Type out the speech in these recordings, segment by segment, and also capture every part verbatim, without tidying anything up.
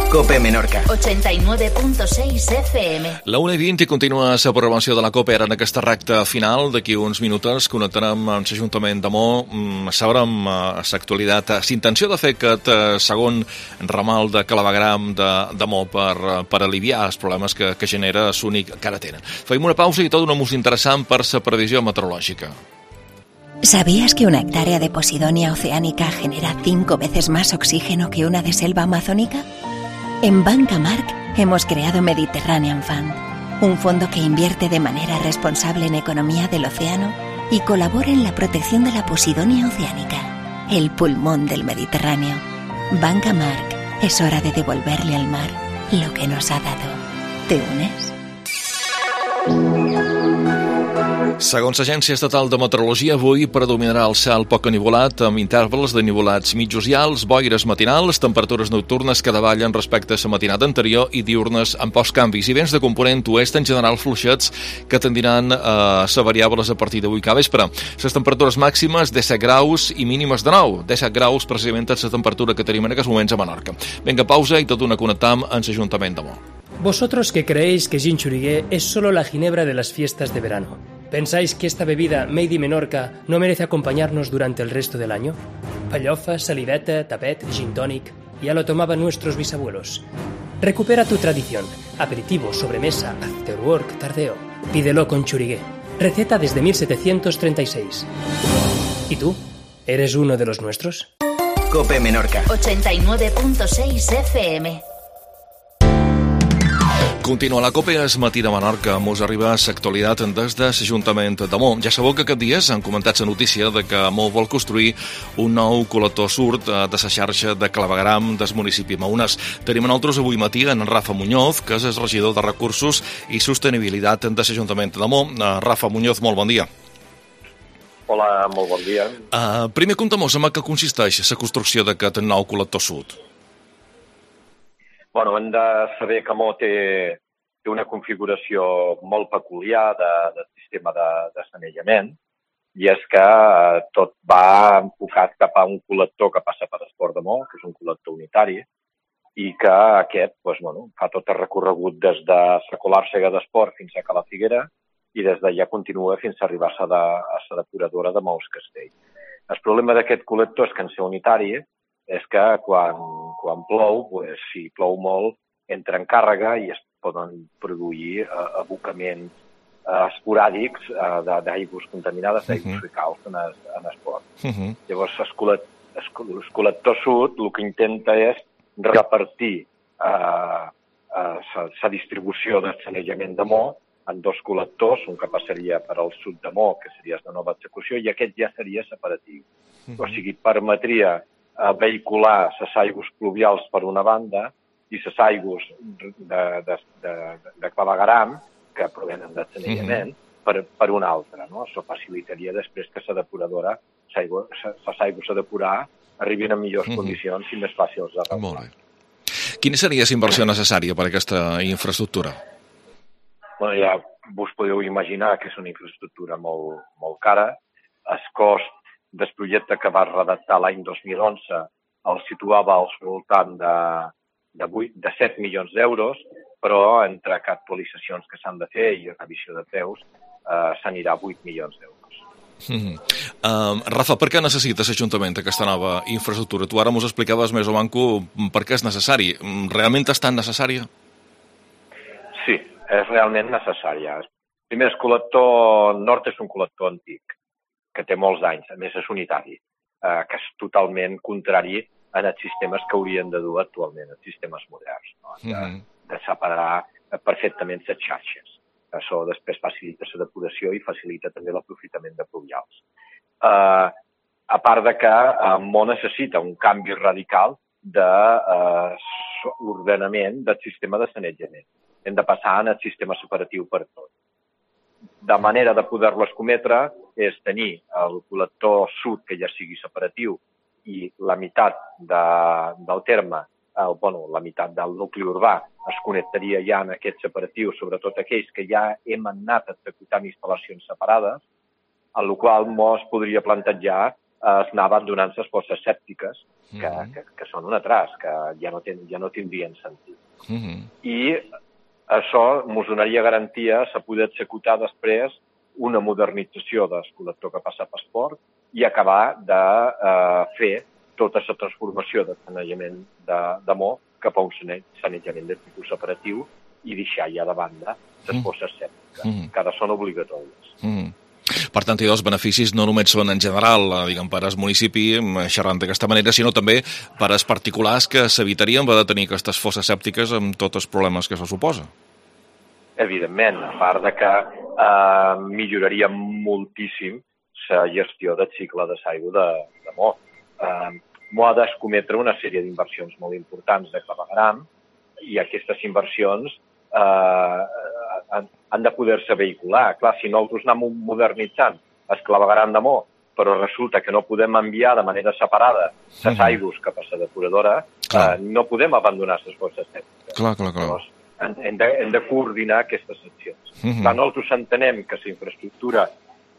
COPE Menorca. ochenta y nueve punto seis F M. La una i vint i continua la programació de la COPE ara en aquesta recta final. D'aquí uns minuts connectarem amb l'Ajuntament de Mo, sabrem l'actualitat, l'intenció de fer aquest segon ramal de clavegueram de, de Mo per, per aliviar els problemes que, que genera l'únic que ara tenen. Feim una pausa i tot una música interessant per la previsió meteorològica. ¿Sabías que una hectárea de Posidonia oceánica genera cinco veces más oxígeno que una de selva amazónica? En Banca Marc hemos creado Mediterranean Fund, un fondo que invierte de manera responsable en economía del océano y colabora en la protección de la Posidonia oceánica, el pulmón del Mediterráneo. Banca Marc, es hora de devolverle al mar lo que nos ha dado. ¿Te unes? Segons l'Agència Estatal de Meteorologia, avui predominarà el cel poc anivolat, amb intervals de nivolats mitjos i alts, boires matinals, temperatures nocturnes que davallen respecte a la matinada anterior i diurnes amb pocs canvis, i vents de component oest en general fluixets que tendiran a ser variables a partir d'avui que vespre. Les temperatures màximes disset graus i mínimes de nou. disset graus precisament és la temperatura que tenim en aquests moments a Menorca. Vinga, pausa i tot una connectam amb l'Ajuntament de Mo. Vosotros que creéis que Gin Xuriguer es solo la ginebra de las fiestas de verano, ¿pensáis que esta bebida made in Menorca no merece acompañarnos durante el resto del año? Pallofa, saliveta, tapet, gin tonic, ya lo tomaban nuestros bisabuelos. Recupera tu tradición. Aperitivo, sobremesa, after work, tardeo. Pídelo con Xuriguer. Receta desde mil setecientos treinta y seis. ¿Y tú? ¿Eres uno de los nuestros? COPE Menorca. ochenta y nueve punto seis F M. Continua la COPE, es matí de Menorca. Mos arriba l'actualitat des de l'Ajuntament de Mo. Ja sabeu que aquests dies han comentat la notícia de que Mo vol construir un nou col·lector sud de la xarxa de clavegueram del municipi maonès. Tenim a nosaltres avui matí en Rafa Muñoz, que és el regidor de Recursos i Sostenibilitat de l'Ajuntament de Mo. Rafa Muñoz, molt bon dia. Hola, molt bon dia. Uh, primer, conta'm en què consisteix la construcció d'aquest nou col·lector sud. Bueno, hem de saber que Mo té, té una configuració molt peculiar de, de sistema de, de sanejament, i és que tot va enfocat cap a un col·lector que passa per Esport de Mo, que és un col·lector unitari, i que aquest pues, bueno, fa tot el recorregut des de la colàrsega d'Esport fins a Cala Figuera, i des d'allà continua fins a arribar a la depuradora de Mous Castell. El problema d'aquest col·lector és que en ser unitari és que quan, quan plou, pues, si plou molt, entra en càrrega i es poden produir uh, abocaments uh, esporàdics uh, d'aigües contaminades, d'aigües fecals en el, en esport. Uh -huh. Llavors, el col·lector sud el que intenta és repartir uh, uh, la distribució del sanejament de Mo en dos col·lectors, un que passaria per al sud de Mo, que seria de nova execució, i aquest ja seria separatiu. Uh -huh. O sigui, permetria a vehicular les aigües pluvials per una banda i les aigües de, de, de, de clavegueram, que provenen del sanejament, uh-huh. per, per una altra. No? Això facilitaria després que la depuradora, les aigües a depurar, arribin en millors uh-huh. condicions i més fàcils de regular. Molt bé. Quina seria la inversió necessària per a aquesta infraestructura? Bueno, ja vos podeu imaginar que és una infraestructura molt, molt cara. El cost del projecte que va redactar l'any dos mil onze el situava al voltant de, de, vuit, de set milions d'euros, però entre actualitzacions que s'han de fer i revisió de preus eh, s'anirà a vuit milions d'euros. Mm-hmm. uh, Rafa, per què necessita l'Ajuntament aquesta nova infraestructura? Tu ara mos explicaves més o manco per què és necessari. Realment és tan necessària? Sí, és realment necessària. Primer, el col·lector nord és un col·lector antic, que té molts anys, a més és unitari, eh, que és totalment contrari en els sistemes que haurien de dur actualment, els sistemes moderns, no? de, mm-hmm. de separar perfectament les xarxes. Això després facilita la depuració i facilita també l'aprofitament de pluvials. Eh, a part de que eh, Mo necessita un canvi radical de eh, l'ordenament del sistema de sanejament. Hem de passar en el sistema separatiu per tot. De manera de poder-lo escometre és tenir el col·lector sud que ja sigui separatiu i la meitat de, del terme, el, bueno, la meitat del nucli urbà es connectaria ja en aquest separatiu, sobretot aquells que ja hem anat executant instal·lacions separades, en la qual Mo es podria plantejar es anaven donant les fosses sèptiques, que, mm-hmm. que, que són un atràs, que ja no, ten, ja no tindrien sentit. Mm-hmm. I això ens donaria garantia a poder executar després una modernització del col·lector que passa per esport i acabar de eh, fer tota la transformació de sanejament de, de Mo cap a un sanejament de tipus separatiu i deixar ja de banda les fosses sèptiques, mm-hmm. que ara són obligatòries. Mm-hmm. Per tant, hi ha dos beneficis, no només són en general, diguem, per al municipi, xerrant d'aquesta manera, sinó també per als particulars que s'evitarien de tenir aquestes fosses sèptiques amb tots els problemes que se suposa. Evidentment, a part de que eh, milloraria moltíssim la gestió del cicle de l'aigua de, de Mo. Eh, Mo ha d'escometre una sèrie d'inversions molt importants de clavegueram i aquestes inversions eh, han, han de poder-se vehicular. Clar, si nosaltres anem modernitzant el clavegueram de Mo, però resulta que no podem enviar de manera separada les aigües cap a la depuradora, eh, no podem abandonar les fosses sèptiques. Clar, clar, clar. Llavors, hem de, hem de coordinar aquestes accions. Uh-huh. Clar, nosaltres entenem que la infraestructura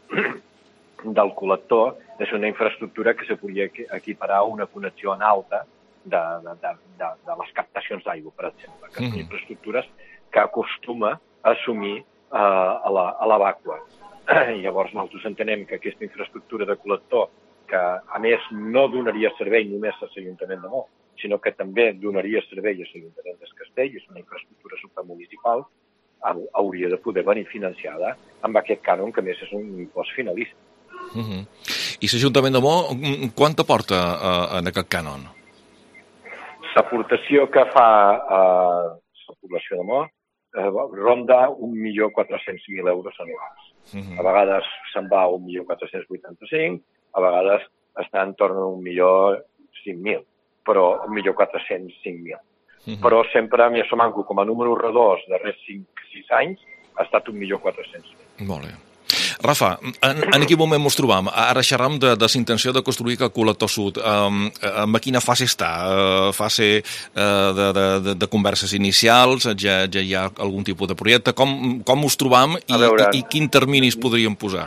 del col·lector és una infraestructura que se podria equiparar a una connexió en alta de, de, de, de, de les captacions d'aigua, per exemple, que són uh-huh. infraestructures que acostuma a assumir uh, a la, a la vàcua. Llavors, nosaltres entenem que aquesta infraestructura de col·lector, que a més no donaria servei només a l'Ajuntament de Mo, sinó que també donaria servei a l'Ajuntament del Castell, és una infraestructura supramunicipal, hauria de poder venir financiada amb aquest cànon, que a més és un impost finalista. Uh-huh. I l'Ajuntament de Mo, quant aporta uh, en aquest cànon? L'aportació que fa uh, la població de Mo uh, ronda un milió quatre-cents mil euros anuals. Uh-huh. A vegades se'n va a un milió quatre-cents vuitanta-cinc, a vegades està en torn a un milió cinc mil, però un milió quatre-cents cinc mil. Uh-huh. Però sempre m'hi assomanco com a número redós de res cinc sis anys ha estat un milió quatre-cents mil. Molt bé. Rafa, en, en quin moment ens trobam? Ara xerram de, de la intenció de construir el col·lector sud. Um, en quina fase està? Uh, fase uh, de, de, de converses inicials? Ja, ja hi ha algun tipus de projecte? Com, com us trobam i, i, i quin terminis podríem posar?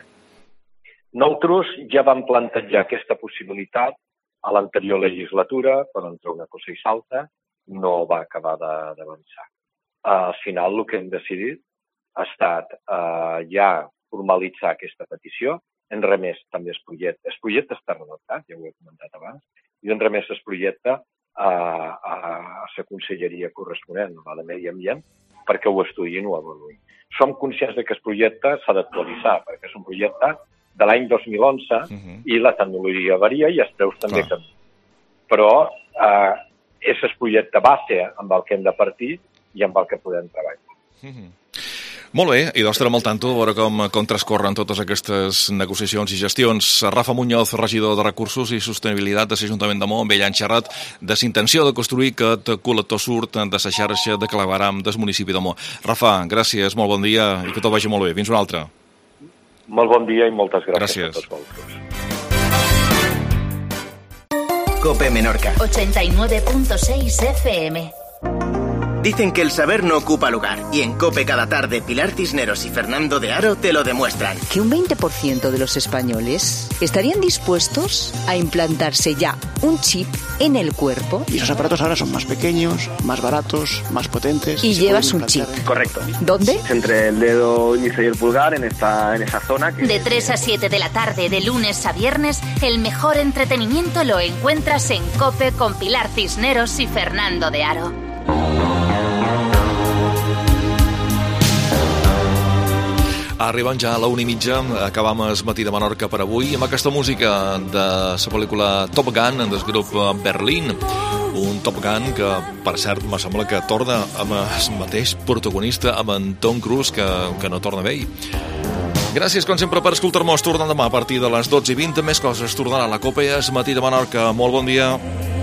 Nosaltres ja vam plantejar aquesta possibilitat a l'anterior legislatura, però entre una cosa i l'altra no va acabar d'avançar. Al final el que hem decidit ha estat eh, ja formalitzar aquesta petició, en remès també el projecte. El projecte està redactat, ja ho he comentat abans, i en remès el projecte a, a, a la conselleria corresponent, a la de Medi Ambient, perquè ho estudiïn o avaluïn. Som conscients que el projecte s'ha d'actualitzar, perquè és un projecte de l'any dos mil onze uh-huh. i la tecnologia varia i els preus també canvien. Però eh, és el projecte base amb el que hem de partir i amb el que podem treballar. Uh-huh. Molt bé, i doncs estarem al tanto a veure com, com transcorren totes aquestes negociacions i gestions. Rafa Muñoz, regidor de Recursos i Sostenibilitat de l'Ajuntament de Mo, amb ell han xerrat de la intenció de construir aquest col·lector sud de la xarxa de clavegueram del municipi de Mo. Rafa, gràcies, molt bon dia i que tot vagi molt bé. Fins una altra. Molt bon dia i moltes gràcies, gràcies. a tots vosaltres. COPE Menorca ochenta y nueve punto seis F M. Dicen que el saber no ocupa lugar, y en COPE cada tarde Pilar Cisneros y Fernando de Aro te lo demuestran. Que un veinte por ciento de los españoles estarían dispuestos a implantarse ya un chip en el cuerpo. Y esos aparatos ahora son más pequeños, más baratos, más potentes. Y llevas un chip. Correcto. ¿Dónde? Entre el dedo índice y el pulgar, en esta, en esa zona. Que... De tres a siete de la tarde, de lunes a viernes, el mejor entretenimiento lo encuentras en COPE con Pilar Cisneros y Fernando de Aro. Arribant ja a la una i mitja, acabam el matí de Menorca per avui amb aquesta música de la pel·lícula Top Gun del grup Berlín. Un Top Gun que, per cert, me sembla que torna amb el mateix protagonista, amb en Tom Cruise, que, que no torna bé. Gràcies, com sempre, per escoltar-nos. Tornem demà a partir de les dotze i vint. Més coses tornarà a la COPE. El matí de Menorca. Molt bon dia.